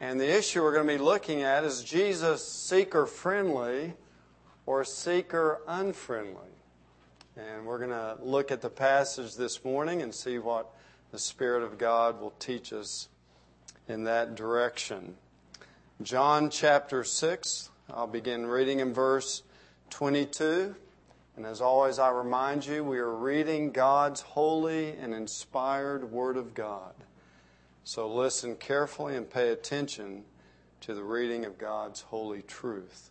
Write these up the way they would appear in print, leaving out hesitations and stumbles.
And the issue we're going to be looking at is Jesus seeker-friendly or seeker-unfriendly? And we're going to look at the passage this morning and see what the Spirit of God will teach us in that direction. John chapter 6, I'll begin reading in verse 22. And as always, I remind you, we are reading God's holy and inspired Word of God. So listen carefully and pay attention to the reading of God's holy truth.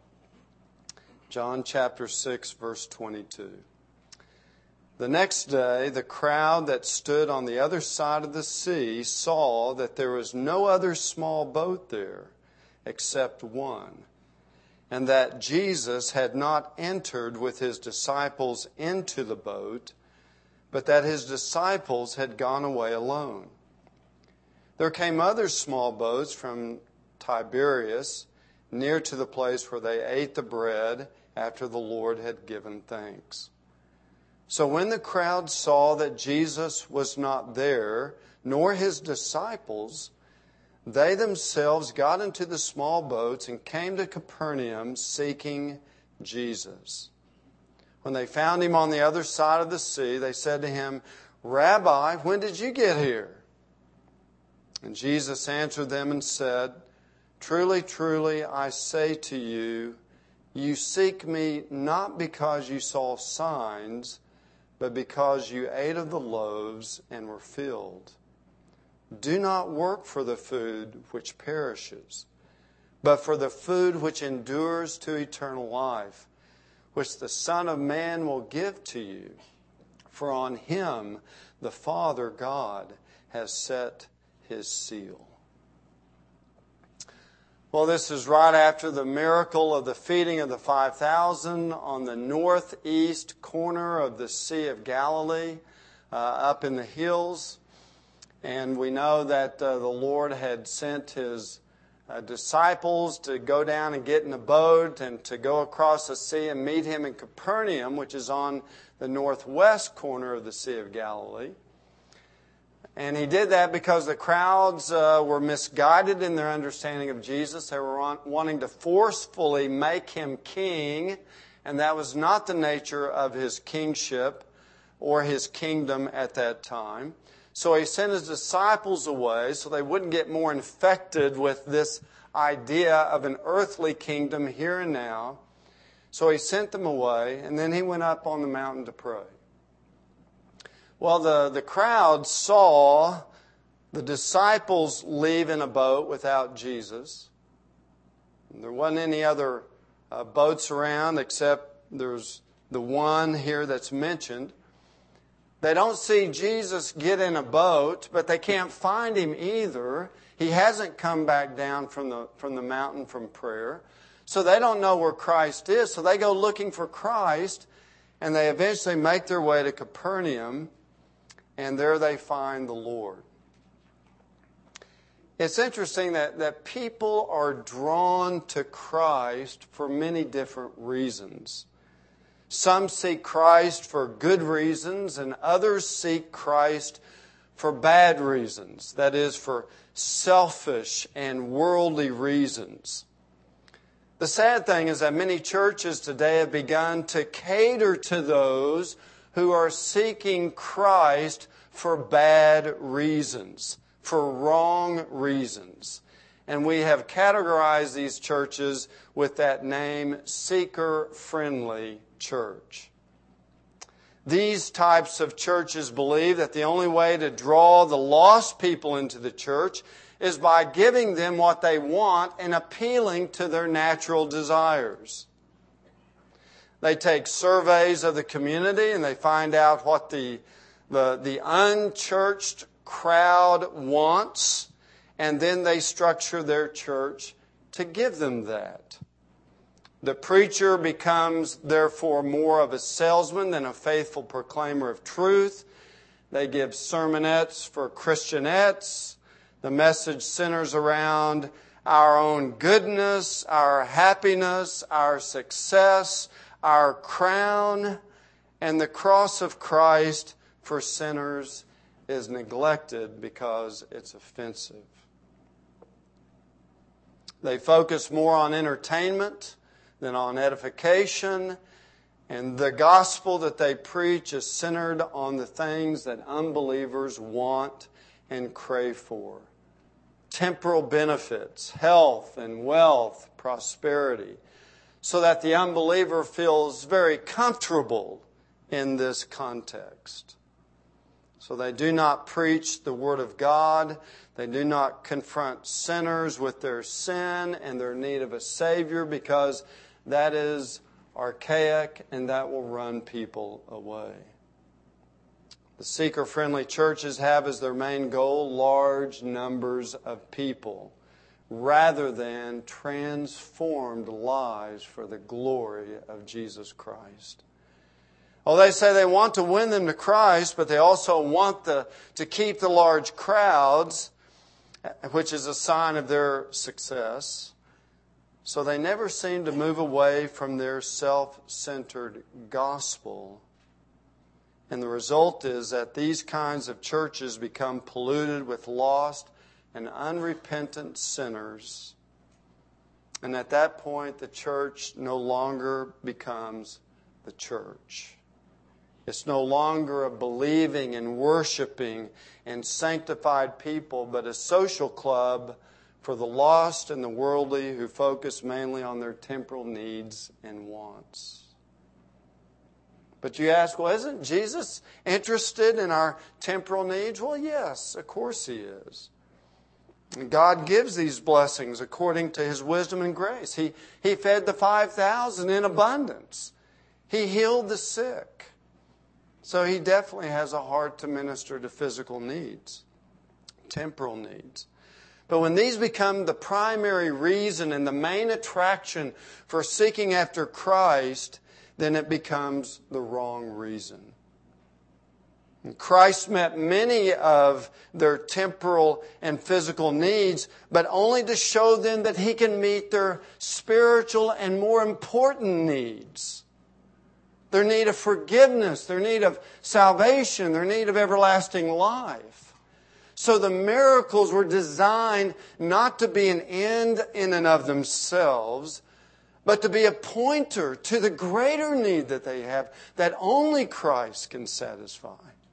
John chapter 6, verse 22. The next day, the crowd that stood on the other side of the sea saw that there was no other small boat there except one, and that Jesus had not entered with his disciples into the boat, but that his disciples had gone away alone. There came other small boats from Tiberias, near to the place where they ate the bread after the Lord had given thanks. So when the crowd saw that Jesus was not there, nor his disciples, they themselves got into the small boats and came to Capernaum seeking Jesus. When they found him on the other side of the sea, they said to him, "Rabbi, when did you get here?" And Jesus answered them and said, "Truly, truly, I say to you, you seek me not because you saw signs, but because you ate of the loaves and were filled. Do not work for the food which perishes, but for the food which endures to eternal life, which the Son of Man will give to you. For on him the Father God has set his seal." Well, this is right after the miracle of the feeding of the 5,000 on the northeast corner of the Sea of Galilee, up in the hills. And we know that the Lord had sent his disciples to go down and get in a boat and to go across the sea and meet him in Capernaum, which is on the northwest corner of the Sea of Galilee. And he did that because the crowds were misguided in their understanding of Jesus. They were wanting to forcefully make him king, and that was not the nature of his kingship or his kingdom at that time. So he sent his disciples away so they wouldn't get more infected with this idea of an earthly kingdom here and now. So he sent them away, and then he went up on the mountain to pray. Well, the crowd saw the disciples leave in a boat without Jesus. There wasn't any other boats around except there's the one here that's mentioned. They don't see Jesus get in a boat, but they can't find him either. He hasn't come back down from the mountain from prayer. So they don't know where Christ is. So they go looking for Christ, and they eventually make their way to Capernaum. And there they find the Lord. It's interesting that people are drawn to Christ for many different reasons. Some seek Christ for good reasons, and others seek Christ for bad reasons. That is, for selfish and worldly reasons. The sad thing is that many churches today have begun to cater to those who are seeking Christ for bad reasons, for wrong reasons. And we have categorized these churches with that name, seeker-friendly church. These types of churches believe that the only way to draw the lost people into the church is by giving them what they want and appealing to their natural desires. They take surveys of the community and they find out what the unchurched crowd wants, and then they structure their church to give them that. The preacher becomes, therefore, more of a salesman than a faithful proclaimer of truth. They give sermonettes for Christianettes. The message centers around our own goodness, our happiness, our success, our crown, and the cross of Christ for sinners is neglected because it's offensive. They focus more on entertainment than on edification. And the gospel that they preach is centered on the things that unbelievers want and crave for. Temporal benefits, health and wealth, prosperity, so that the unbeliever feels very comfortable in this context. So they do not preach the Word of God. They do not confront sinners with their sin and their need of a Savior, because that is archaic and that will run people away. The seeker-friendly churches have as their main goal large numbers of people rather than transformed lives for the glory of Jesus Christ. Oh, they say they want to win them to Christ, but they also want to keep the large crowds, which is a sign of their success. So they never seem to move away from their self-centered gospel. And the result is that these kinds of churches become polluted with lost and unrepentant sinners. And at that point, the church no longer becomes the church. It's no longer a believing and worshiping and sanctified people, but a social club for the lost and the worldly who focus mainly on their temporal needs and wants. But you ask, well, isn't Jesus interested in our temporal needs? Well, yes, of course He is. And God gives these blessings according to His wisdom and grace. He fed the 5,000 in abundance. He healed the sick. So He definitely has a heart to minister to physical needs, temporal needs. But when these become the primary reason and the main attraction for seeking after Christ, then it becomes the wrong reason. And Christ met many of their temporal and physical needs, but only to show them that He can meet their spiritual and more important needs. Their need of forgiveness, their need of salvation, their need of everlasting life. So the miracles were designed not to be an end in and of themselves, but to be a pointer to the greater need that they have that only Christ can satisfy.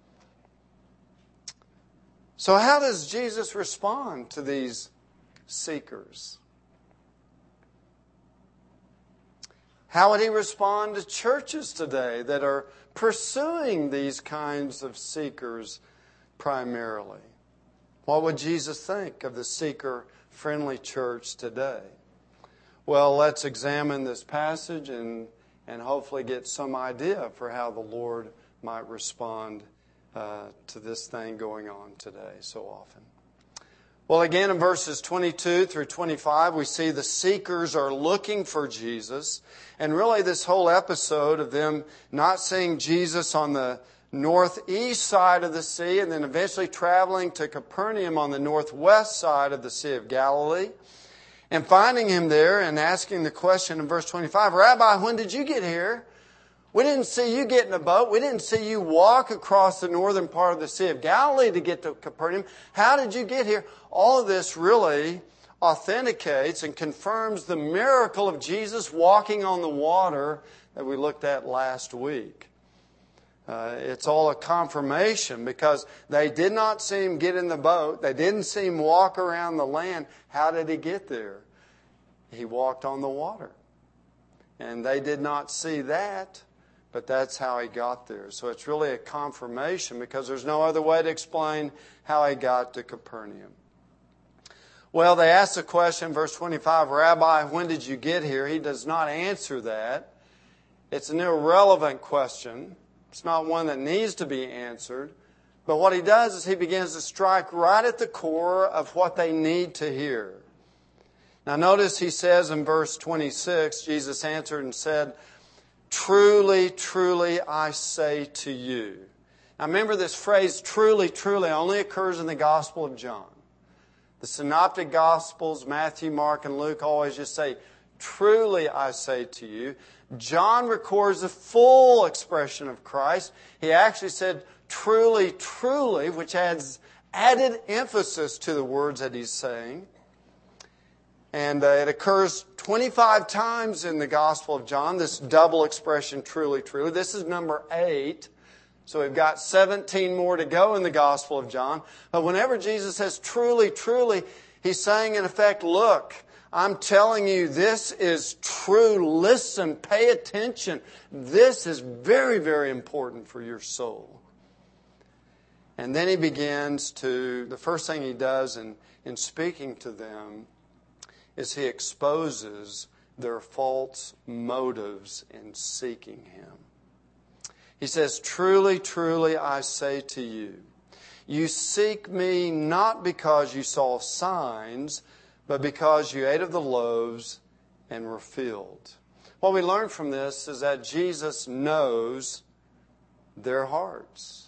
So how does Jesus respond to these seekers? How would He respond to churches today that are pursuing these kinds of seekers primarily? What would Jesus think of the seeker-friendly church today? Well, let's examine this passage and hopefully get some idea for how the Lord might respond to this thing going on today so often. Well, again, in verses 22 through 25, we see the seekers are looking for Jesus. And really this whole episode of them not seeing Jesus on the northeast side of the sea and then eventually traveling to Capernaum on the northwest side of the Sea of Galilee and finding Him there and asking the question in verse 25, Rabbi, when did you get here? We didn't see you get in a boat. We didn't see you walk across the northern part of the Sea of Galilee to get to Capernaum. How did you get here? All of this really authenticates and confirms the miracle of Jesus walking on the water that we looked at last week. It's all a confirmation because they did not see Him get in the boat. They didn't see Him walk around the land. How did He get there? He walked on the water. And they did not see that, but that's how He got there. So it's really a confirmation because there's no other way to explain how He got to Capernaum. Well, they ask the question, verse 25, Rabbi, when did you get here? He does not answer that. It's an irrelevant question. It's not one that needs to be answered. But what He does is He begins to strike right at the core of what they need to hear. Now notice He says in verse 26, Jesus answered and said, Truly, truly, I say to you. Now remember this phrase, truly, truly, only occurs in the Gospel of John. The Synoptic Gospels, Matthew, Mark, and Luke always just say, Truly, I say to you. John records the full expression of Christ. He actually said, Truly, truly, which adds added emphasis to the words that He's saying. And it occurs 25 times in the Gospel of John, this double expression, truly, truly. This is number 8. So we've got 17 more to go in the Gospel of John. But whenever Jesus says truly, truly, He's saying in effect, look, I'm telling you this is true. Listen, pay attention. This is very, very important for your soul. And then He begins to, the first thing He does in speaking to them is He exposes their false motives in seeking Him. He says, truly, truly, I say to you, you seek me not because you saw signs, but because you ate of the loaves and were filled. What we learn from this is that Jesus knows their hearts.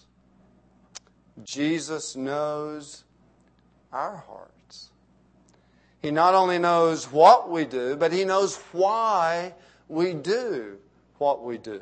Jesus knows our hearts. He not only knows what we do, but He knows why we do what we do.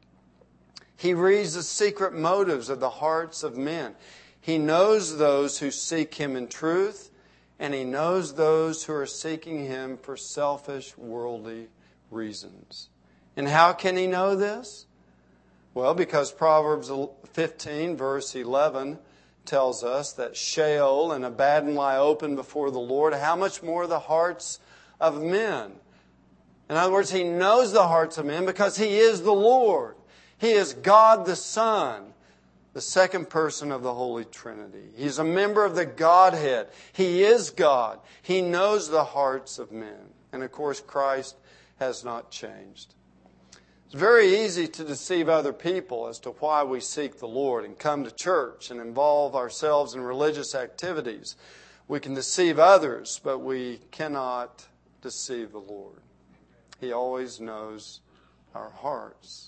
He reads the secret motives of the hearts of men. He knows those who seek Him in truth, and He knows those who are seeking Him for selfish, worldly reasons. And how can He know this? Well, because Proverbs 15, verse 11, tells us that Sheol and Abaddon lie open before the Lord. How much more the hearts of men? In other words, He knows the hearts of men because He is the Lord. He is God the Son, the second person of the Holy Trinity. He's a member of the Godhead. He is God. He knows the hearts of men. And of course, Christ has not changed. It's very easy to deceive other people as to why we seek the Lord and come to church and involve ourselves in religious activities. We can deceive others, but we cannot deceive the Lord. He always knows our hearts.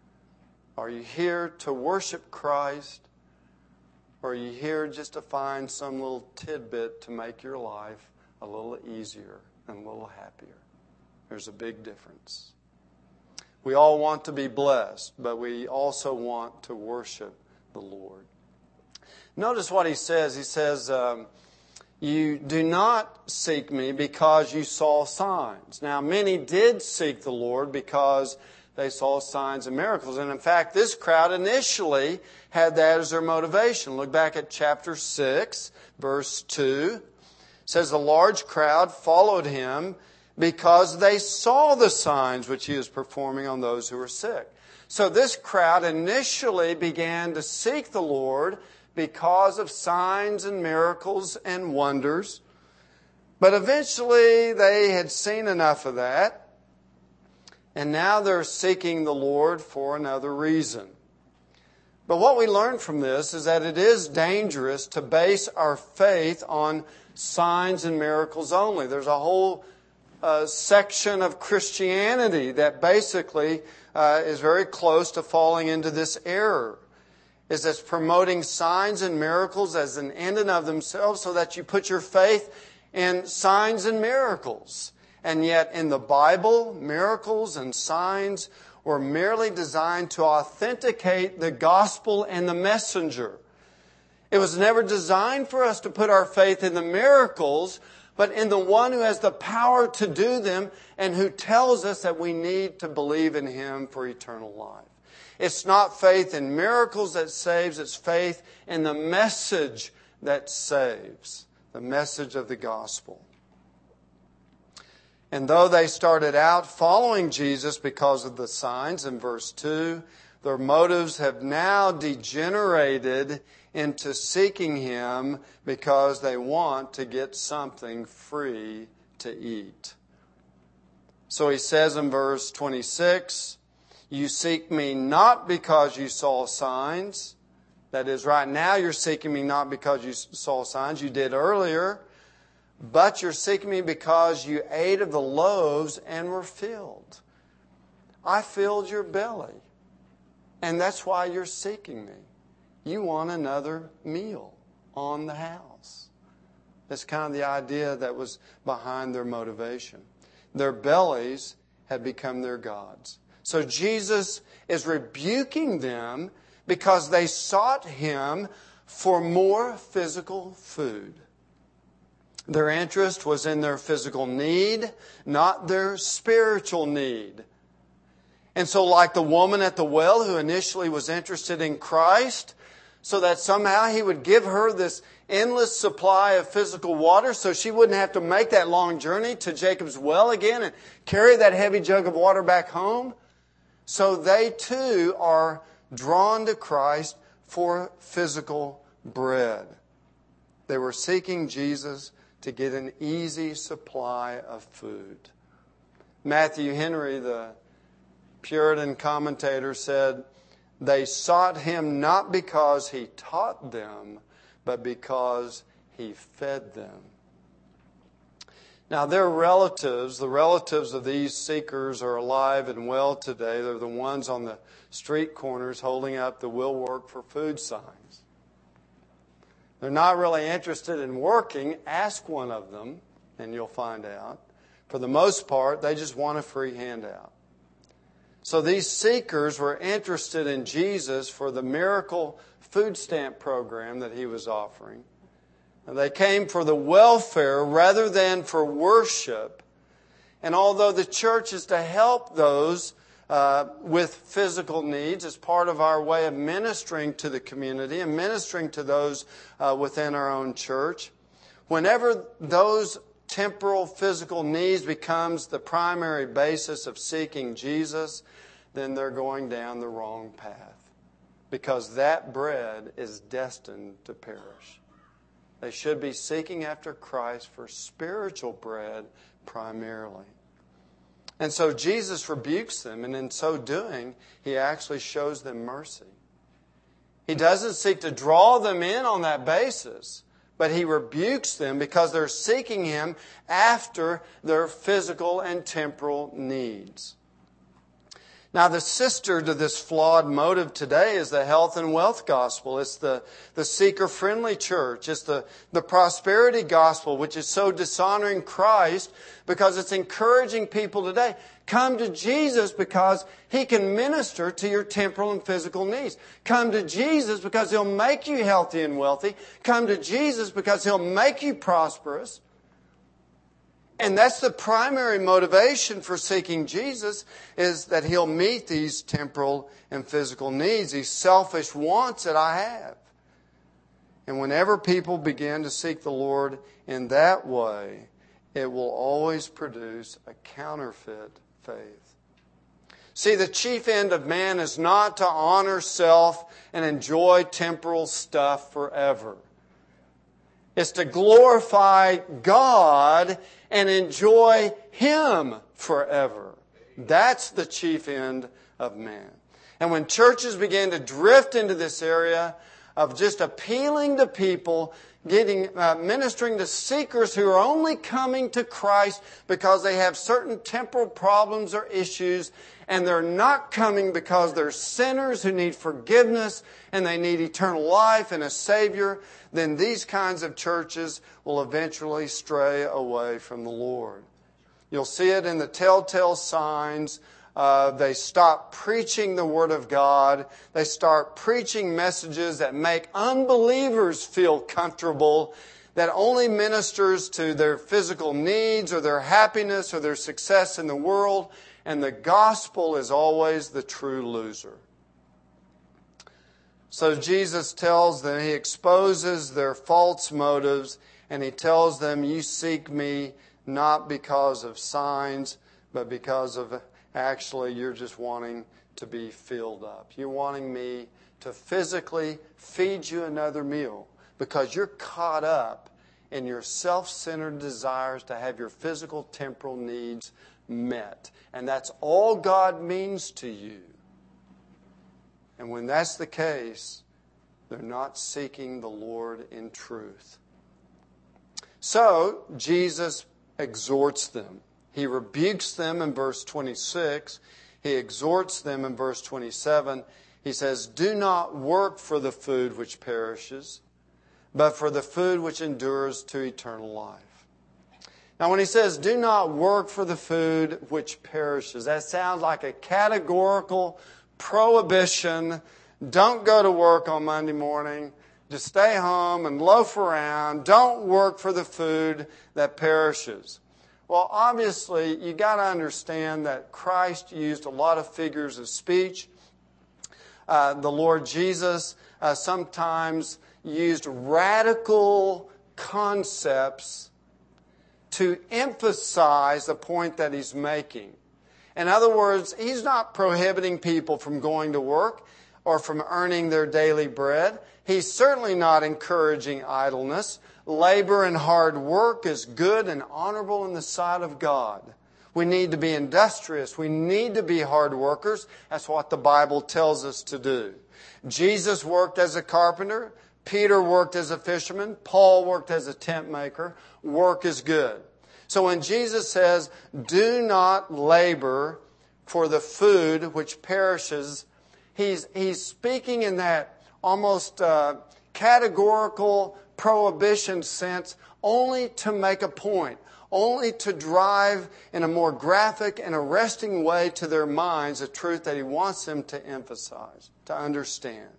Are you here to worship Christ, or are you here just to find some little tidbit to make your life a little easier and a little happier? There's a big difference. We all want to be blessed, but we also want to worship the Lord. Notice what He says. He says, you do not seek me because you saw signs. Now, many did seek the Lord because they saw signs and miracles. And in fact, this crowd initially had that as their motivation. Look back at chapter 6, verse 2. It says, the large crowd followed Him because they saw the signs which He was performing on those who were sick. So this crowd initially began to seek the Lord because of signs and miracles and wonders. But eventually they had seen enough of that. And now they're seeking the Lord for another reason. But what we learn from this is that it is dangerous to base our faith on signs and miracles only. There's a whole section of Christianity that basically is very close to falling into this error. Is this promoting signs and miracles as an end in of themselves so that you put your faith in signs and miracles. And yet in the Bible, miracles and signs were merely designed to authenticate the gospel and the messenger. It was never designed for us to put our faith in the miracles, but in the one who has the power to do them and who tells us that we need to believe in Him for eternal life. It's not faith in miracles that saves, it's faith in the message that saves, the message of the gospel. And though they started out following Jesus because of the signs in verse 2, their motives have now degenerated into seeking Him because they want to get something free to eat. So He says in verse 26, you seek me not because you saw signs. That is, right now you're seeking me not because you saw signs. You did earlier. But you're seeking me because you ate of the loaves and were filled. I filled your belly. And that's why you're seeking me. You want another meal on the house. That's kind of the idea that was behind their motivation. Their bellies had become their gods. So Jesus is rebuking them because they sought Him for more physical food. Their interest was in their physical need, not their spiritual need. And so like the woman at the well who initially was interested in Christ, so that somehow He would give her this endless supply of physical water so she wouldn't have to make that long journey to Jacob's well again and carry that heavy jug of water back home. So they too are drawn to Christ for physical bread. They were seeking Jesus to get an easy supply of food. Matthew Henry, the Puritan commentator, said, "They sought Him not because He taught them, but because He fed them." Now their relatives, the relatives of these seekers, are alive and well today. They're the ones on the street corners holding up the "Will Work for Food" signs. They're not really interested in working. Ask one of them and you'll find out. For the most part, they just want a free handout. So these seekers were interested in Jesus for the miracle food stamp program that He was offering. And they came for the welfare rather than for worship. And although the church is to help those with physical needs as part of our way of ministering to the community and ministering to those within our own church, whenever those temporal physical needs becomes the primary basis of seeking Jesus, then they're going down the wrong path, because that bread is destined to perish. They should be seeking after Christ for spiritual bread primarily. And so Jesus rebukes them, and in so doing, He actually shows them mercy. He doesn't seek to draw them in on that basis, but He rebukes them because they're seeking Him after their physical and temporal needs. Now, the sister to this flawed motive today is the health and wealth gospel. It's the seeker-friendly church. It's the prosperity gospel, which is so dishonoring Christ because it's encouraging people today. Come to Jesus because He can minister to your temporal and physical needs. Come to Jesus because He'll make you healthy and wealthy. Come to Jesus because He'll make you prosperous. And that's the primary motivation for seeking Jesus, is that He'll meet these temporal and physical needs, these selfish wants that I have. And whenever people begin to seek the Lord in that way, it will always produce a counterfeit faith. See, the chief end of man is not to honor self and enjoy temporal stuff forever. It's to glorify God and enjoy Him forever. That's the chief end of man. And when churches begin to drift into this area of just appealing to people, ministering to seekers who are only coming to Christ because they have certain temporal problems or issues, and they're not coming because they're sinners who need forgiveness and they need eternal life and a Savior, then these kinds of churches will eventually stray away from the Lord. You'll see it in the telltale signs. They stop preaching the Word of God. They start preaching messages that make unbelievers feel comfortable, that only ministers to their physical needs or their happiness or their success in the world. And the gospel is always the true loser. So Jesus tells them, He exposes their false motives, and He tells them, you seek Me not because of signs, but because of actually you're just wanting to be filled up. You're wanting Me to physically feed you another meal because you're caught up in your self-centered desires to have your physical, temporal needs met. And that's all God means to you. And when that's the case, they're not seeking the Lord in truth. So, Jesus exhorts them. He rebukes them in verse 26. He exhorts them in verse 27. He says, do not work for the food which perishes, but for the food which endures to eternal life. Now, when He says, do not work for the food which perishes, that sounds like a categorical prohibition. Don't go to work on Monday morning. to stay home and loaf around. Don't work for the food that perishes. Well, obviously, you got to understand that Christ used a lot of figures of speech. The Lord Jesus sometimes used radical concepts to emphasize the point that He's making. In other words, He's not prohibiting people from going to work or from earning their daily bread. He's certainly not encouraging idleness. Labor and hard work is good and honorable in the sight of God. We need to be industrious. We need to be hard workers. That's what the Bible tells us to do. Jesus worked as a carpenter. Peter worked as a fisherman. Paul worked as a tent maker. Work is good. So when Jesus says, do not labor for the food which perishes, He's speaking in that almost categorical prohibition sense only to make a point, only to drive in a more graphic and arresting way to their minds a truth that He wants them to emphasize, to understand.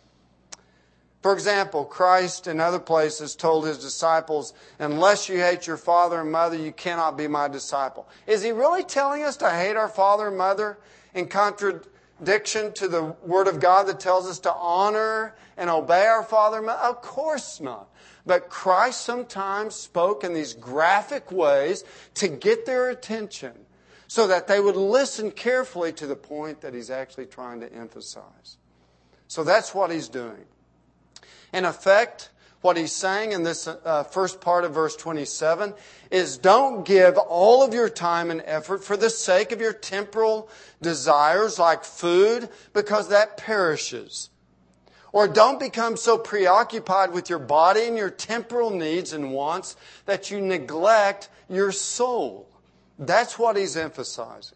For example, Christ in other places told His disciples, unless you hate your father and mother, you cannot be my disciple. Is He really telling us to hate our father and mother in contradiction to the Word of God that tells us to honor and obey our father and mother? Of course not. But Christ sometimes spoke in these graphic ways to get their attention so that they would listen carefully to the point that He's actually trying to emphasize. So that's what He's doing. In effect, what He's saying in this first part of verse 27 is don't give all of your time and effort for the sake of your temporal desires like food, because that perishes. Or don't become so preoccupied with your body and your temporal needs and wants that you neglect your soul. That's what He's emphasizing.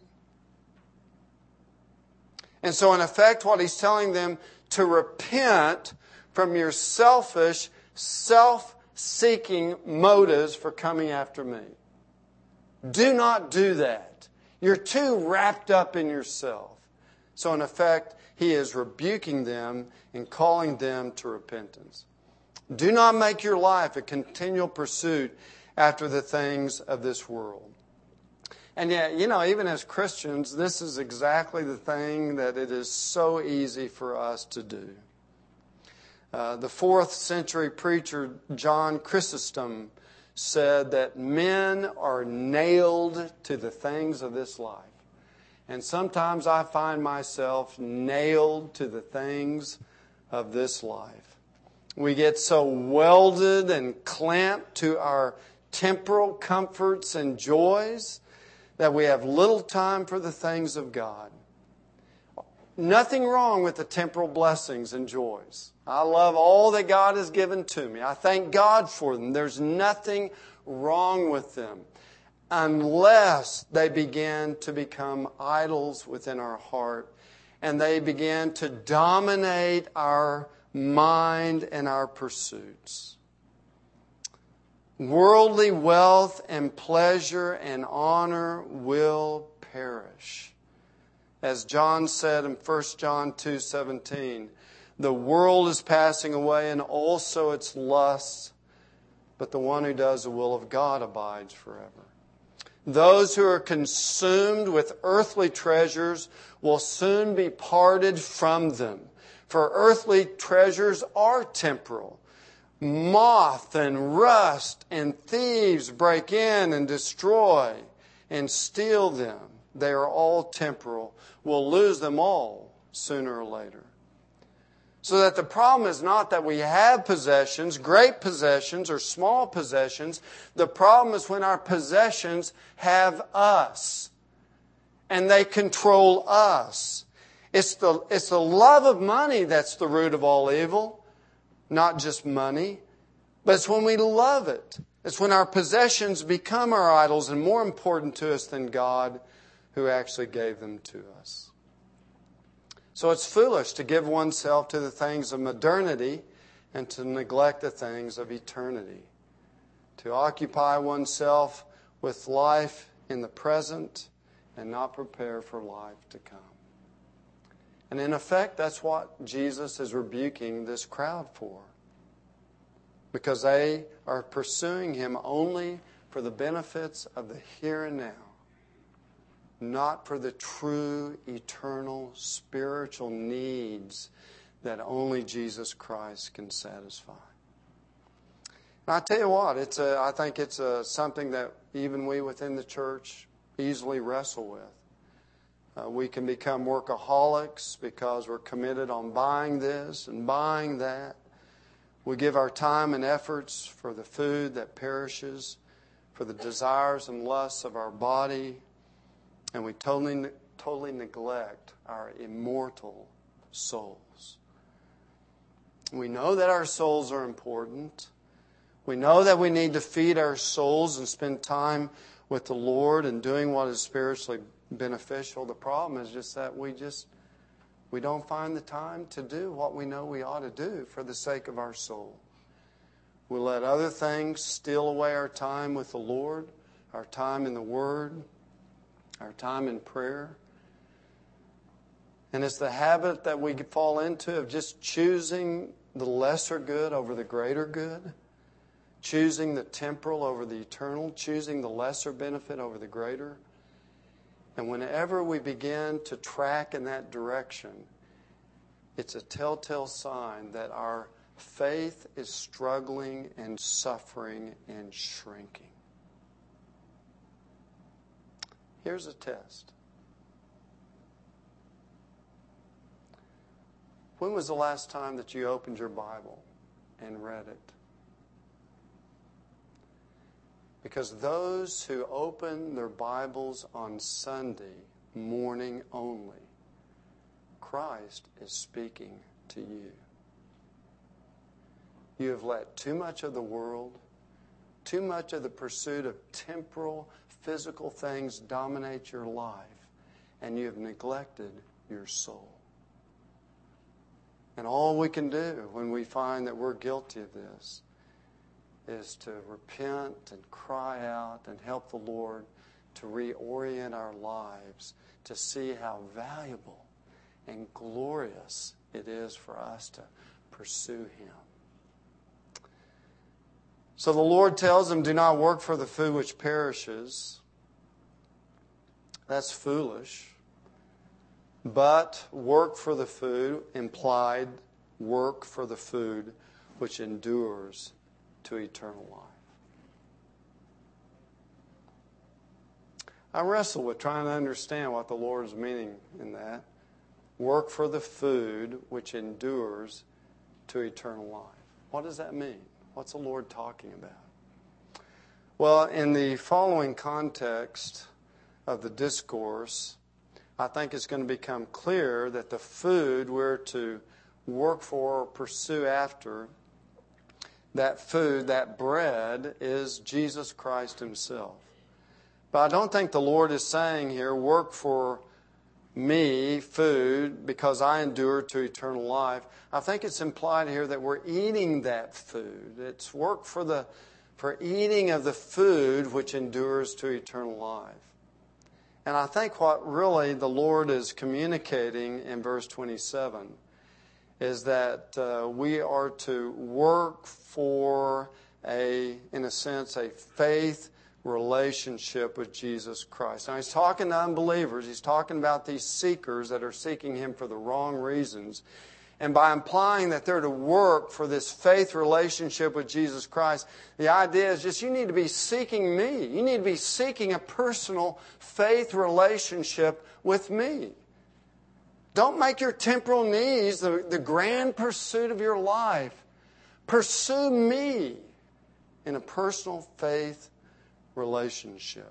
And so in effect, what He's telling them to repent from your selfish, self-seeking motives for coming after me. Do not do that. You're too wrapped up in yourself. So in effect, He is rebuking them and calling them to repentance. Do not make your life a continual pursuit after the things of this world. And yet, even as Christians, this is exactly the thing that it is so easy for us to do. The 4th century preacher John Chrysostom said that men are nailed to the things of this life. And sometimes I find myself nailed to the things of this life. We get so welded and clamped to our temporal comforts and joys that we have little time for the things of God. Nothing wrong with the temporal blessings and joys. I love all that God has given to me. I thank God for them. There's nothing wrong with them unless they begin to become idols within our heart and they begin to dominate our mind and our pursuits. Worldly wealth and pleasure and honor will perish. As John said in 1 John 2:17, the world is passing away and also its lusts, but the one who does the will of God abides forever. Those who are consumed with earthly treasures will soon be parted from them. For earthly treasures are temporal. Moth and rust and thieves break in and destroy and steal them. They are all temporal. We'll lose them all sooner or later. So that the problem is not that we have possessions, great possessions or small possessions. The problem is when our possessions have us and they control us. It's the love of money that's the root of all evil, not just money. But it's when we love it. It's when our possessions become our idols and more important to us than God who actually gave them to us. So it's foolish to give oneself to the things of modernity and to neglect the things of eternity. To occupy oneself with life in the present and not prepare for life to come. And in effect, that's what Jesus is rebuking this crowd for. because they are pursuing Him only for the benefits of the here and now, not for the true, eternal, spiritual needs that only Jesus Christ can satisfy. And I tell you what, I think it's something that even we within the church easily wrestle with. We can become workaholics because we're committed on buying this and buying that. We give our time and efforts for the food that perishes, for the desires and lusts of our body, and we totally neglect our immortal souls. We know that our souls are important. We know that we need to feed our souls and spend time with the Lord and doing what is spiritually beneficial. The problem is just that we don't find the time to do what we know we ought to do for the sake of our soul. We let other things steal away our time with the Lord, our time in the Word, our time in prayer. And it's the habit that we fall into of just choosing the lesser good over the greater good, choosing the temporal over the eternal, choosing the lesser benefit over the greater. And whenever we begin to track in that direction, it's a telltale sign that our faith is struggling and suffering and shrinking. Here's a test. When was the last time that you opened your Bible and read it? Because those who open their Bibles on Sunday morning only, Christ is speaking to you. You have let too much of the world, too much of the pursuit of temporal, physical things dominate your life, and you have neglected your soul. And all we can do when we find that we're guilty of this is to repent and cry out and help the Lord to reorient our lives to see how valuable and glorious it is for us to pursue Him. So the Lord tells them, do not work for the food which perishes. That's foolish. But work for the food, implied work for the food which endures to eternal life. I wrestle with trying to understand what the Lord is meaning in that. Work for the food which endures to eternal life. What does that mean? What's the Lord talking about? Well, in the following context of the discourse, I think it's going to become clear that the food we're to work for or pursue after, that food, that bread, is Jesus Christ Himself. But I don't think the Lord is saying here, work for me, food, because I endure to eternal life. I think it's implied here that we're eating that food. It's work for eating of the food which endures to eternal life. And I think what really the Lord is communicating in verse 27 is that we are to work for in a sense, a faith relationship with Jesus Christ. Now, He's talking to unbelievers. He's talking about these seekers that are seeking Him for the wrong reasons. And by implying that they're to work for this faith relationship with Jesus Christ, the idea is just you need to be seeking me. You need to be seeking a personal faith relationship with me. Don't make your temporal needs the grand pursuit of your life. Pursue me in a personal faith relationship.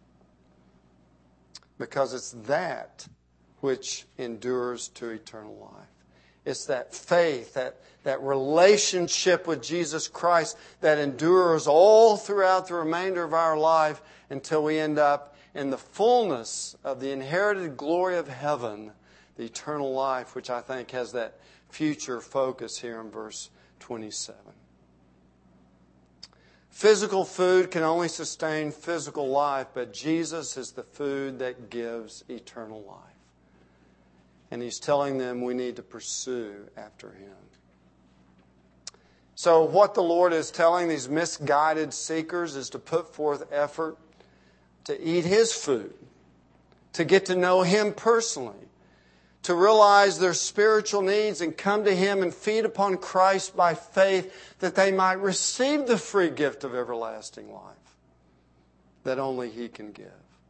Because it's that which endures to eternal life. It's that faith, that relationship with Jesus Christ that endures all throughout the remainder of our life until we end up in the fullness of the inherited glory of heaven, the eternal life, which I think has that future focus here in verse 27. Physical food can only sustain physical life, but Jesus is the food that gives eternal life. And He's telling them we need to pursue after Him. So what the Lord is telling these misguided seekers is to put forth effort to eat His food, to get to know Him personally, to realize their spiritual needs and come to Him and feed upon Christ by faith that they might receive the free gift of everlasting life that only He can give.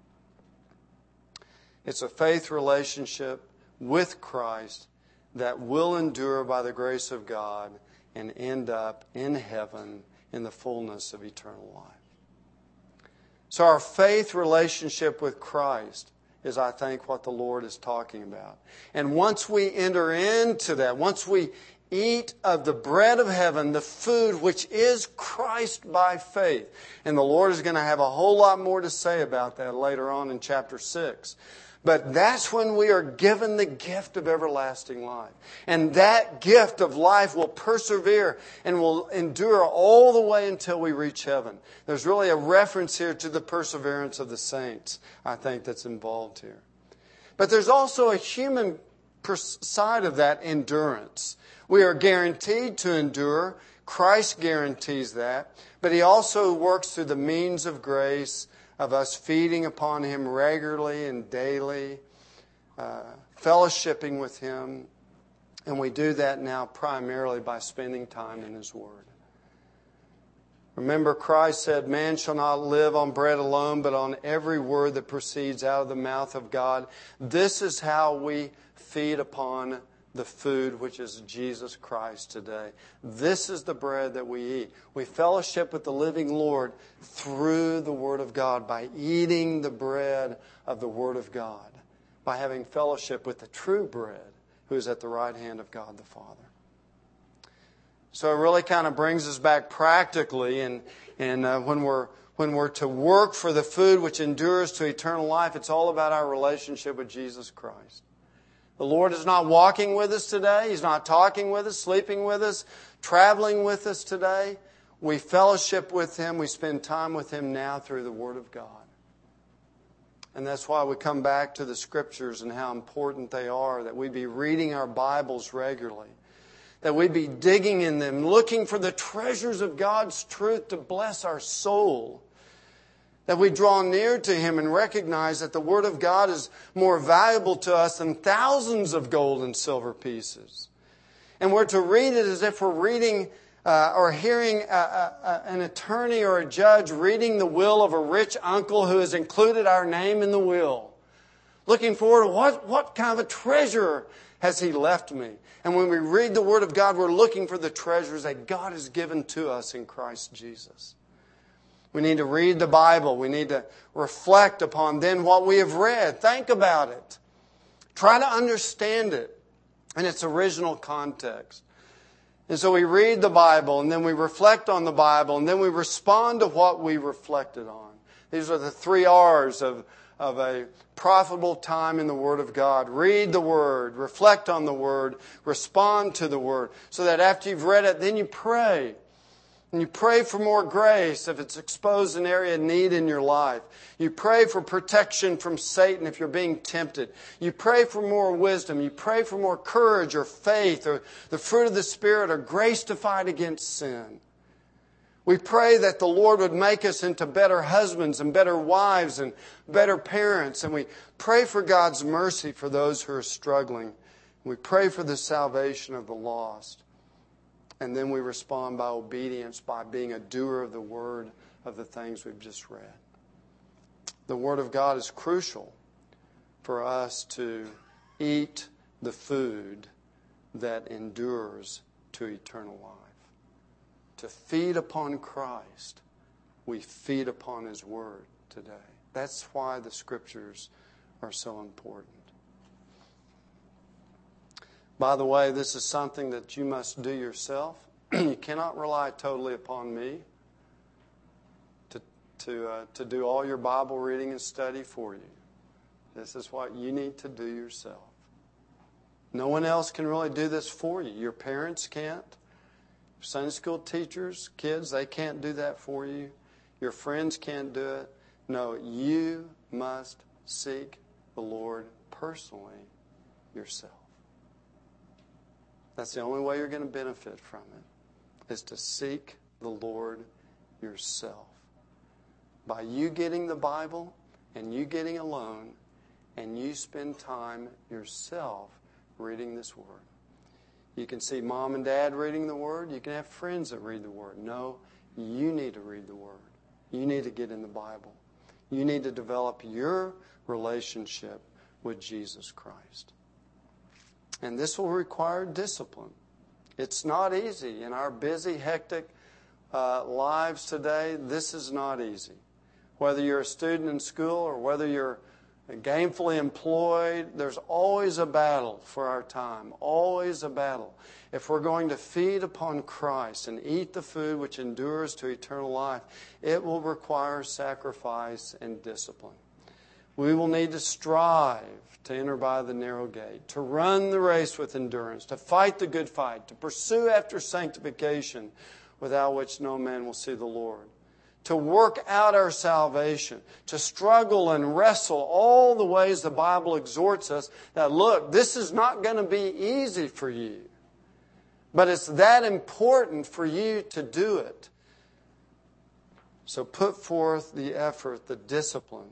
It's a faith relationship with Christ that will endure by the grace of God and end up in heaven in the fullness of eternal life. So our faith relationship with Christ is, I think, what the Lord is talking about. And once we enter into that, once we eat of the bread of heaven, the food which is Christ by faith, and the Lord is going to have a whole lot more to say about that later on in chapter 6. But that's when we are given the gift of everlasting life. And that gift of life will persevere and will endure all the way until we reach heaven. There's really a reference here to the perseverance of the saints, I think, that's involved here. But there's also a human side of that endurance. We are guaranteed to endure. Christ guarantees that. But He also works through the means of grace of us feeding upon Him regularly and daily, fellowshipping with Him. And we do that now primarily by spending time in His Word. Remember, Christ said, "Man shall not live on bread alone, but on every word that proceeds out of the mouth of God." This is how we feed upon the food which is Jesus Christ today. This is the bread that we eat. We fellowship with the living Lord through the Word of God, by eating the bread of the Word of God, by having fellowship with the true bread who is at the right hand of God the Father. So it really kind of brings us back practically, and when we're to work for the food which endures to eternal life, it's all about our relationship with Jesus Christ. The Lord is not walking with us today. He's not talking with us, sleeping with us, traveling with us today. We fellowship with Him. We spend time with Him now through the Word of God. And that's why we come back to the Scriptures and how important they are, that we be reading our Bibles regularly, that we be digging in them, looking for the treasures of God's truth to bless our soul. That we draw near to Him and recognize that the Word of God is more valuable to us than thousands of gold and silver pieces. And we're to read it as if we're reading or hearing an attorney or a judge reading the will of a rich uncle who has included our name in the will. Looking forward to what kind of a treasure has he left me? And when we read the Word of God, we're looking for the treasures that God has given to us in Christ Jesus. We need to read the Bible. We need to reflect upon then what we have read. Think about it. Try to understand it in its original context. And so we read the Bible, and then we reflect on the Bible, and then we respond to what we reflected on. These are the 3 R's of a profitable time in the Word of God. Read the Word, reflect on the Word, respond to the Word, so that after you've read it, then you pray. And you pray for more grace if it's exposed an area of need in your life. You pray for protection from Satan if you're being tempted. You pray for more wisdom. You pray for more courage or faith or the fruit of the Spirit or grace to fight against sin. We pray that the Lord would make us into better husbands and better wives and better parents. And we pray for God's mercy for those who are struggling. We pray for the salvation of the lost. And then we respond by obedience, by being a doer of the Word of the things we've just read. The Word of God is crucial for us to eat the food that endures to eternal life. To feed upon Christ, we feed upon His Word today. That's why the Scriptures are so important. By the way, this is something that you must do yourself. You cannot rely totally upon me to do all your Bible reading and study for you. This is what you need to do yourself. No one else can really do this for you. Your parents can't. Sunday school teachers, kids, they can't do that for you. Your friends can't do it. No, you must seek the Lord personally yourself. That's the only way you're going to benefit from it. is to seek the Lord yourself. By you getting the Bible and you getting alone and you spend time yourself reading this Word. You can see mom and dad reading the Word. You can have friends that read the Word. No, you need to read the Word. You need to get in the Bible. You need to develop your relationship with Jesus Christ. And this will require discipline. It's not easy. In our busy, hectic lives today, this is not easy. Whether you're a student in school or whether you're gainfully employed, there's always a battle for our time. Always a battle. If we're going to feed upon Christ and eat the food which endures to eternal life, it will require sacrifice and discipline. We will need to strive to enter by the narrow gate, to run the race with endurance, to fight the good fight, to pursue after sanctification, without which no man will see the Lord. To work out our salvation, to struggle and wrestle all the ways the Bible exhorts us that, look, this is not going to be easy for you. But it's that important for you to do it. So put forth the effort, the discipline,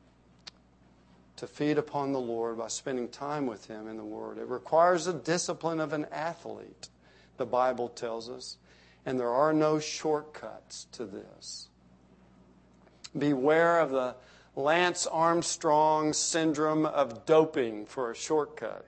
to feed upon the Lord by spending time with Him in the Word. It requires the discipline of an athlete, the Bible tells us. And there are no shortcuts to this. Beware of the Lance Armstrong syndrome of doping for a shortcut.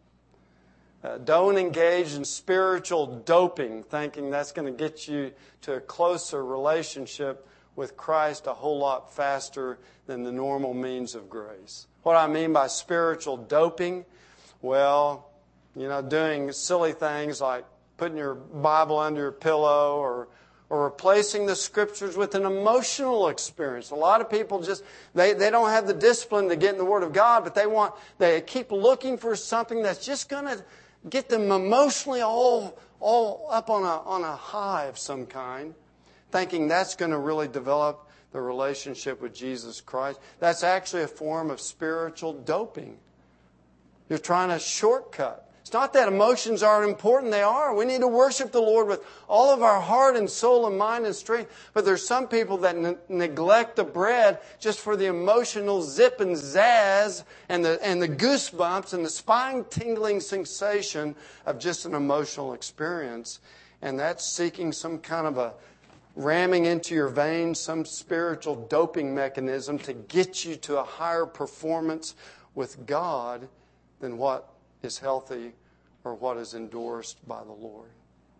Don't engage in spiritual doping, thinking that's going to get you to a closer relationship with Christ a whole lot faster than the normal means of grace. What I mean by spiritual doping, well, doing silly things like putting your Bible under your pillow or replacing the Scriptures with an emotional experience. A lot of people they don't have the discipline to get in the Word of God, but they keep looking for something that's just going to get them emotionally all up on a high of some kind, thinking that's going to really develop the relationship with Jesus Christ. That's actually a form of spiritual doping. You're trying to shortcut. It's not that emotions aren't important. They are. We need to worship the Lord with all of our heart and soul and mind and strength. But there's some people that neglect the bread just for the emotional zip and zazz and the goosebumps and the spine-tingling sensation of just an emotional experience. And that's seeking some kind of a ramming into your veins, some spiritual doping mechanism to get you to a higher performance with God than what is healthy or what is endorsed by the Lord.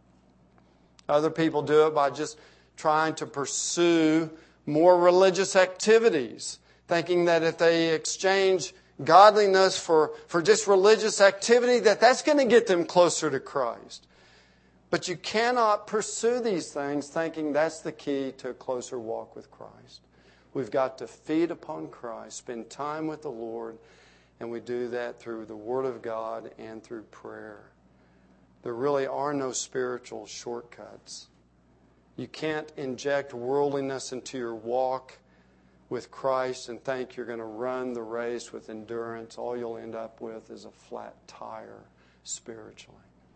Other people do it by just trying to pursue more religious activities, thinking that if they exchange godliness for just religious activity, that's going to get them closer to Christ. But you cannot pursue these things thinking that's the key to a closer walk with Christ. We've got to feed upon Christ, spend time with the Lord, and we do that through the Word of God and through prayer. There really are no spiritual shortcuts. You can't inject worldliness into your walk with Christ and think you're going to run the race with endurance. All you'll end up with is a flat tire spiritually.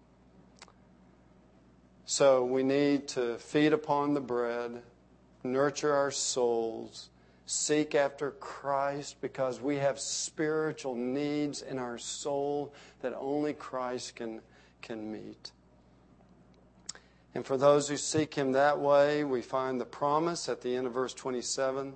So we need to feed upon the bread, nurture our souls, seek after Christ because we have spiritual needs in our soul that only Christ can meet. And for those who seek Him that way, we find the promise at the end of verse 27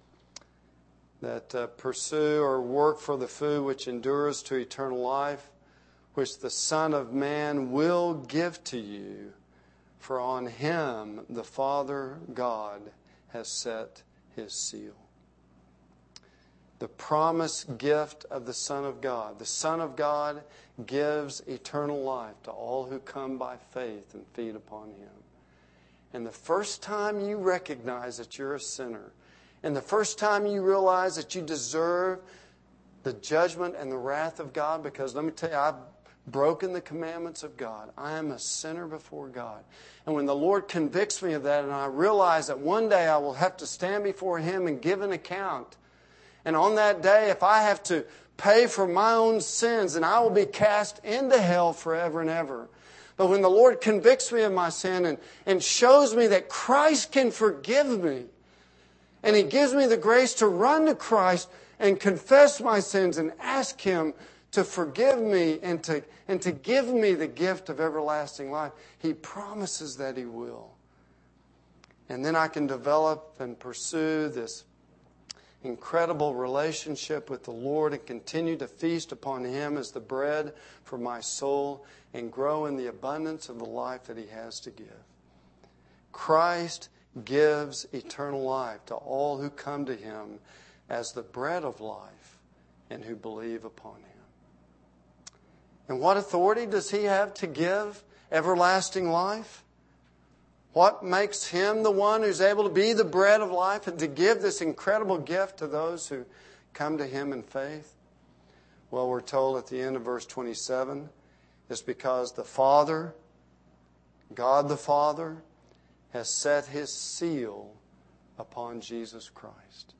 that pursue or work for the food which endures to eternal life, which the Son of Man will give to you, for on Him the Father God has set His seal. The promised gift of the Son of God. The Son of God gives eternal life to all who come by faith and feed upon Him. And the first time you recognize that you're a sinner, and the first time you realize that you deserve the judgment and the wrath of God, because let me tell you, I've broken the commandments of God. I am a sinner before God. And when the Lord convicts me of that, and I realize that one day I will have to stand before Him and give an account, and on that day, if I have to pay for my own sins, then I will be cast into hell forever and ever. But when the Lord convicts me of my sin and shows me that Christ can forgive me, and He gives me the grace to run to Christ and confess my sins and ask Him to forgive me and to give me the gift of everlasting life, He promises that He will. And then I can develop and pursue this incredible relationship with the Lord and continue to feast upon Him as the bread for my soul and grow in the abundance of the life that He has to give. Christ gives eternal life to all who come to Him as the bread of life and who believe upon Him. And what authority does He have to give everlasting life? What makes Him the one who's able to be the bread of life and to give this incredible gift to those who come to Him in faith? Well, we're told at the end of verse 27, it's because the Father, God the Father, has set His seal upon Jesus Christ.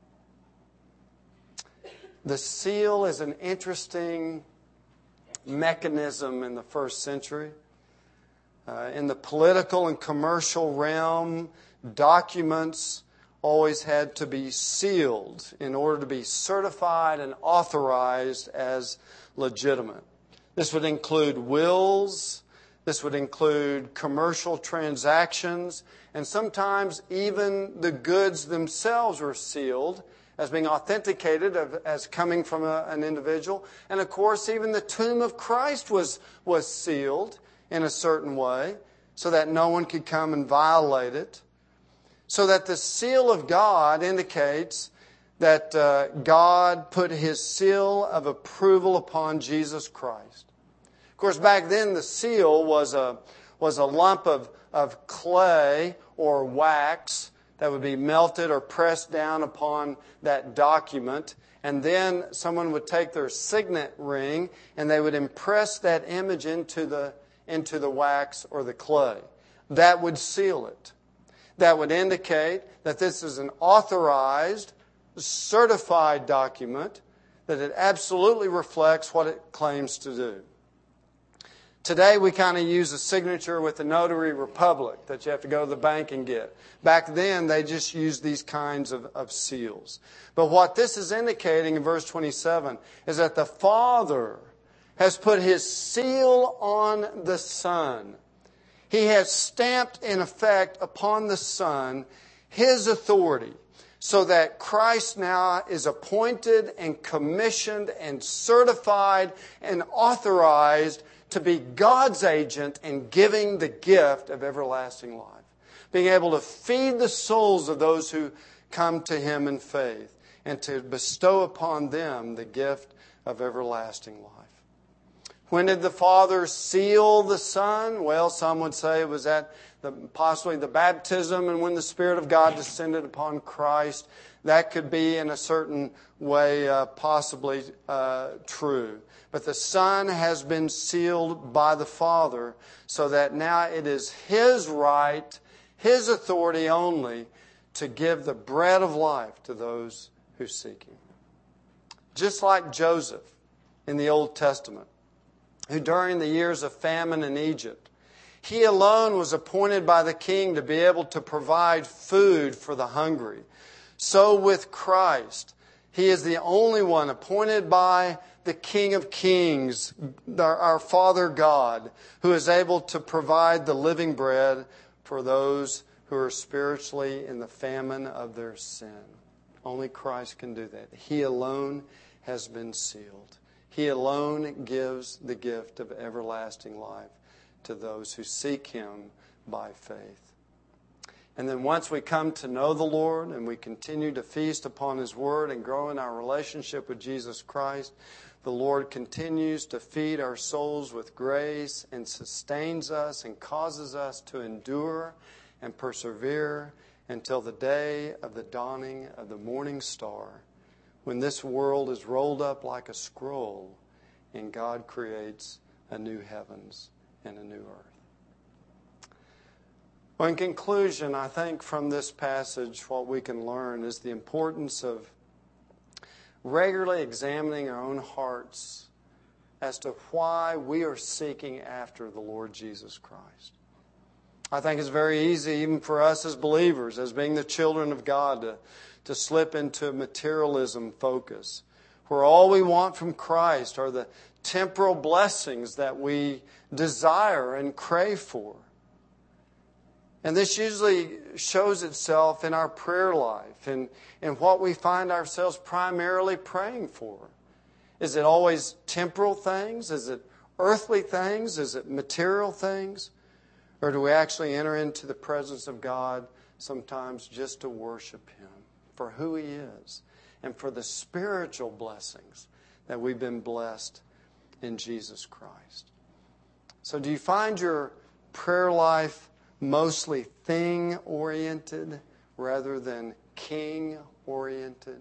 The seal is an interesting mechanism in the first century. In the political and commercial realm, documents always had to be sealed in order to be certified and authorized as legitimate. This would include wills, this would include commercial transactions, and sometimes even the goods themselves were sealed as being authenticated as coming from an individual. And of course, even the tomb of Christ was sealed in a certain way so that no one could come and violate it. So that the seal of God indicates that God put His seal of approval upon Jesus Christ. Of course, back then the seal was a lump of clay or wax that would be melted or pressed down upon that document. And then someone would take their signet ring and they would impress that image into the wax or the clay. That would seal it. That would indicate that this is an authorized, certified document, that it absolutely reflects what it claims to do. Today we kind of use a signature with the notary republic that you have to go to the bank and get. Back then they just used these kinds of seals. But what this is indicating in verse 27 is that the Father has put His seal on the Son. He has stamped in effect upon the Son His authority so that Christ now is appointed and commissioned and certified and authorized to be God's agent in giving the gift of everlasting life. Being able to feed the souls of those who come to Him in faith and to bestow upon them the gift of everlasting life. When did the Father seal the Son? Well, some would say it was at possibly the baptism and when the Spirit of God descended upon Christ. That could be in a certain way possibly true. But the Son has been sealed by the Father so that now it is His right, His authority only to give the bread of life to those who seek Him. Just like Joseph in the Old Testament, who during the years of famine in Egypt, he alone was appointed by the king to be able to provide food for the hungry. So with Christ, He is the only one appointed by the King of Kings, our Father God, who is able to provide the living bread for those who are spiritually in the famine of their sin. Only Christ can do that. He alone has been sealed. He alone gives the gift of everlasting life to those who seek Him by faith. And then once we come to know the Lord and we continue to feast upon His Word and grow in our relationship with Jesus Christ, the Lord continues to feed our souls with grace and sustains us and causes us to endure and persevere until the day of the dawning of the morning star, when this world is rolled up like a scroll and God creates a new heavens and a new earth. Well, in conclusion, I think from this passage what we can learn is the importance of regularly examining our own hearts as to why we are seeking after the Lord Jesus Christ. I think it's very easy, even for us as believers, as being the children of God, to slip into a materialism focus, where all we want from Christ are the temporal blessings that we desire and crave for. And this usually shows itself in our prayer life and what we find ourselves primarily praying for. Is it always temporal things? Is it earthly things? Is it material things? Or do we actually enter into the presence of God sometimes just to worship Him for who He is and for the spiritual blessings that we've been blessed in Jesus Christ? So do you find your prayer life mostly thing-oriented rather than king-oriented?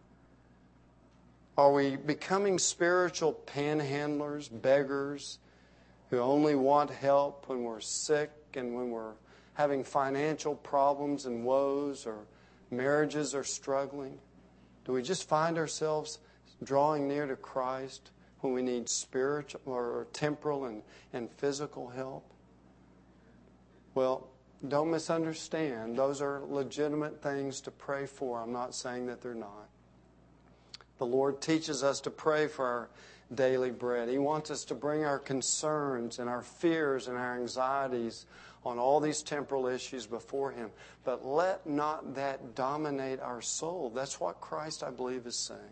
Are we becoming spiritual panhandlers, beggars, who only want help when we're sick and when we're having financial problems and woes, or marriages are struggling? Do we just find ourselves drawing near to Christ when we need spiritual or temporal and physical help? Well, don't misunderstand. Those are legitimate things to pray for. I'm not saying that they're not. The Lord teaches us to pray for our daily bread. He wants us to bring our concerns and our fears and our anxieties on all these temporal issues before Him. But let not that dominate our soul. That's what Christ, I believe, is saying.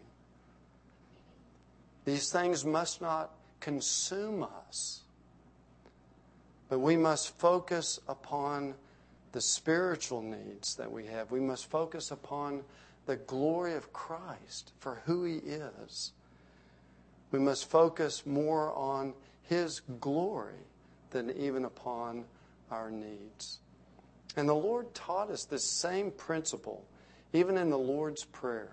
These things must not consume us. But we must focus upon the spiritual needs that we have. We must focus upon the glory of Christ for who He is. We must focus more on His glory than even upon our needs. And the Lord taught us this same principle even in the Lord's Prayer.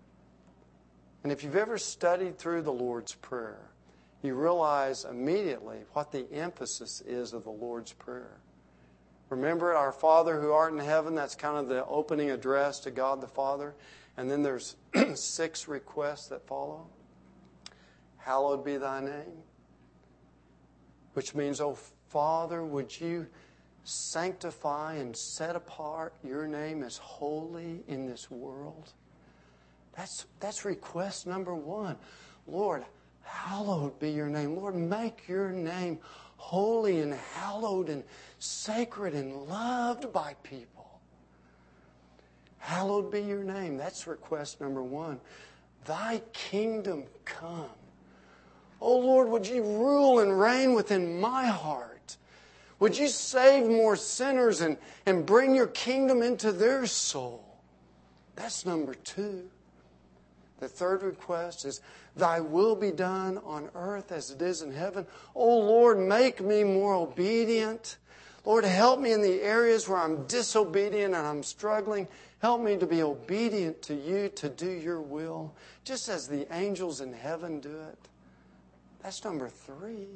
And if you've ever studied through the Lord's Prayer, you realize immediately what the emphasis is of the Lord's Prayer. Remember, our Father who art in heaven, that's kind of the opening address to God the Father. And then there's 6 requests that follow. Hallowed be thy name. Which means, oh Father, would you sanctify and set apart your name as holy in this world? That's request number 1. Lord, hallowed be your name. Lord, make your name holy and hallowed and sacred and loved by people. Hallowed be your name. That's request number 1. Thy kingdom come. Oh Lord, would you rule and reign within my heart? Would you save more sinners and bring your kingdom into their soul? That's number 2. The third request is, thy will be done on earth as it is in heaven. Oh Lord, make me more obedient. Lord, help me in the areas where I'm disobedient and I'm struggling. Help me to be obedient to you, to do your will, just as the angels in heaven do it. That's number 3.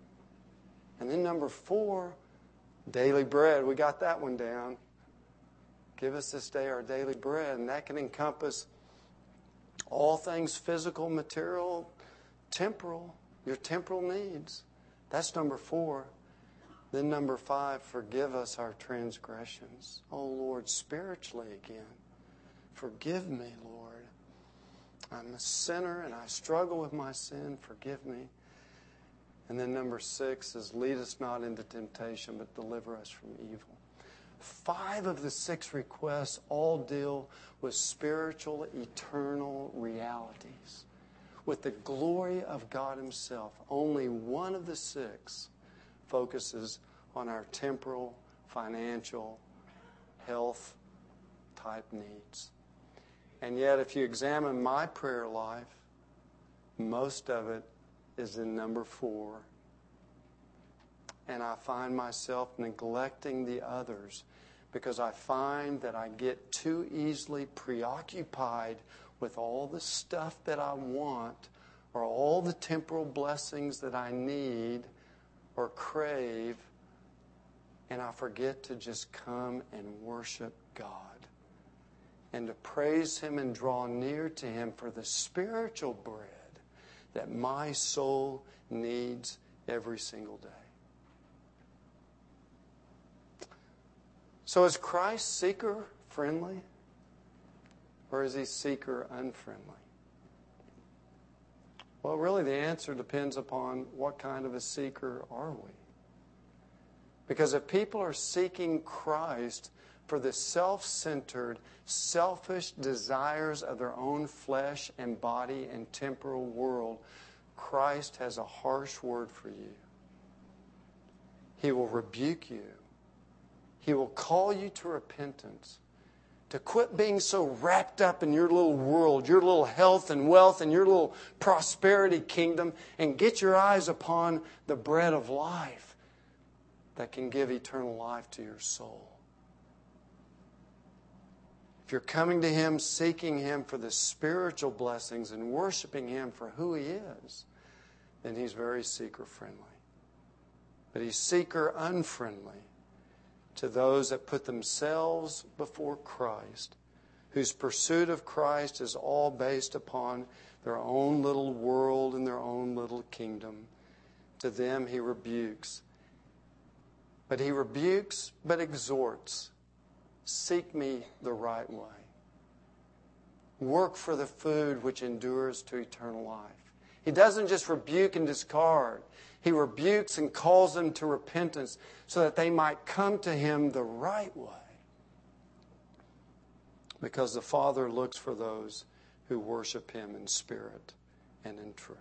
And then number 4, daily bread. We got that one down. Give us this day our daily bread. And that can encompass all things physical, material, temporal, your temporal needs. That's number 4. Then number 5, forgive us our transgressions. Oh Lord, spiritually again, forgive me, Lord. I'm a sinner and I struggle with my sin. Forgive me. And then number 6 is, lead us not into temptation, but deliver us from evil. 5 of the 6 requests all deal with spiritual, eternal realities, with the glory of God Himself. Only 1 of the 6 focuses on our temporal, financial, health type needs. And yet, if you examine my prayer life, most of it is in number 4. And I find myself neglecting the others because I find that I get too easily preoccupied with all the stuff that I want or all the temporal blessings that I need or crave, and I forget to just come and worship God and to praise Him and draw near to Him for the spiritual bread that my soul needs every single day. So is Christ seeker friendly? Or is he seeker unfriendly? Well, really the answer depends upon what kind of a seeker are we. Because if people are seeking Christ for the self-centered, selfish desires of their own flesh and body and temporal world, Christ has a harsh word for you. He will rebuke you. He will call you to repentance, to quit being so wrapped up in your little world, your little health and wealth and your little prosperity kingdom, and get your eyes upon the bread of life that can give eternal life to your soul. If you're coming to Him, seeking Him for the spiritual blessings and worshiping Him for who He is, then He's very seeker-friendly. But He's seeker-unfriendly to those that put themselves before Christ, whose pursuit of Christ is all based upon their own little world and their own little kingdom. To them He rebukes. But He rebukes, but exhorts. Seek me the right way. Work for the food which endures to eternal life. He doesn't just rebuke and discard. He rebukes and calls them to repentance so that they might come to Him the right way. Because the Father looks for those who worship Him in spirit and in truth.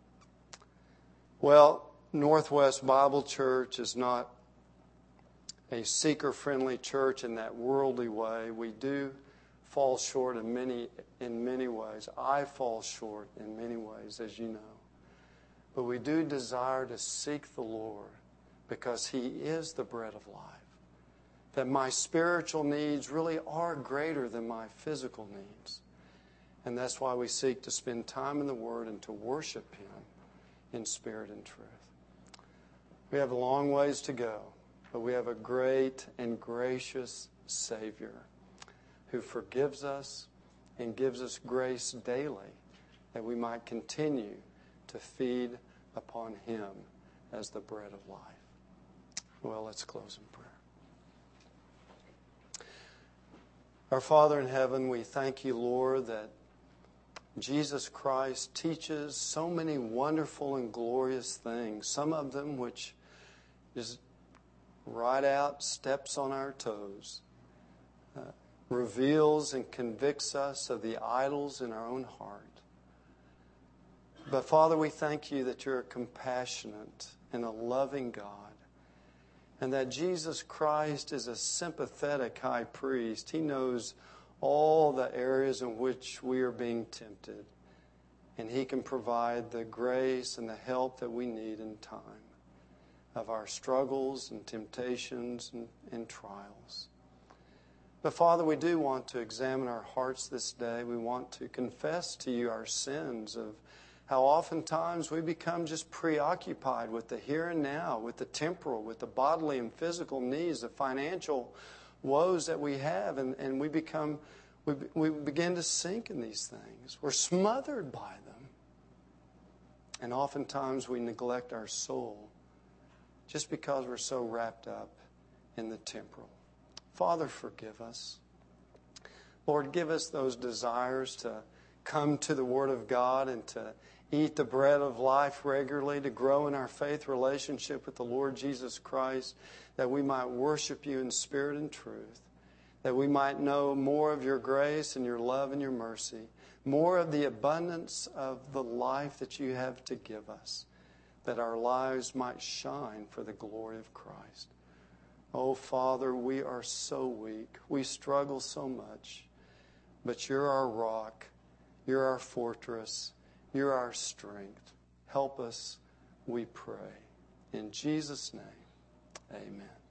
Well, Northwest Bible Church is not a seeker-friendly church in that worldly way. We do fall short in many ways. I fall short in many ways, as you know. But we do desire to seek the Lord because He is the bread of life. That my spiritual needs really are greater than my physical needs. And that's why we seek to spend time in the Word and to worship Him in spirit and truth. We have a long ways to go, but we have a great and gracious Savior who forgives us and gives us grace daily that we might continue to feed upon Him as the bread of life. Well, let's close in prayer. Our Father in heaven, we thank You, Lord, that Jesus Christ teaches so many wonderful and glorious things, some of them which just right out steps on our toes, reveals and convicts us of the idols in our own heart. But Father, we thank You that You're a compassionate and a loving God, and that Jesus Christ is a sympathetic high priest. He knows all the areas in which we are being tempted, and He can provide the grace and the help that we need in time of our struggles and temptations and trials. But Father, we do want to examine our hearts this day. We want to confess to You our sins of how oftentimes we become just preoccupied with the here and now, with the temporal, with the bodily and physical needs, the financial woes that we have, and we begin to sink in these things. We're smothered by them. And oftentimes we neglect our soul just because we're so wrapped up in the temporal. Father, forgive us. Lord, give us those desires to come to the Word of God and to eat the bread of life regularly, to grow in our faith relationship with the Lord Jesus Christ, that we might worship You in spirit and truth, that we might know more of Your grace and Your love and Your mercy, more of the abundance of the life that You have to give us, that our lives might shine for the glory of Christ. Oh, Father, we are so weak. We struggle so much. But You're our rock. You're our fortress. You're our strength. Help us, we pray. In Jesus' name, amen.